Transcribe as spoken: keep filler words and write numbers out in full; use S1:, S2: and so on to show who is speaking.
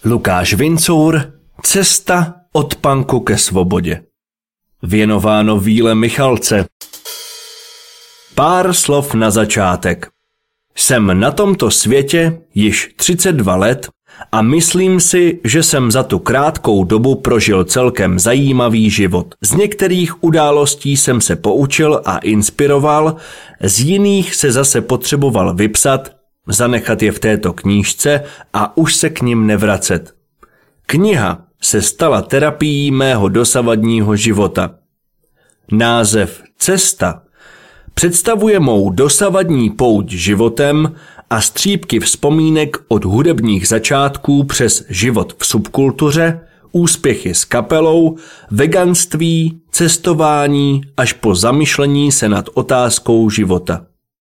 S1: Lukáš Vincour, Cesta od punku ke svobodě. Věnováno Víle Michalce. Pár slov na začátek. Jsem na tomto světě již třicet dva let a myslím si, že jsem za tu krátkou dobu prožil celkem zajímavý život. Z některých událostí jsem se poučil a inspiroval, z jiných se zase potřeboval vypsat, zanechat je v této knížce a už se k nim nevracet. Kniha se stala terapií mého dosavadního života. Název Cesta představuje mou dosavadní pouť životem a střípky vzpomínek od hudebních začátků přes život v subkultuře, úspěchy s kapelou, veganství, cestování až po zamyšlení se nad otázkou života.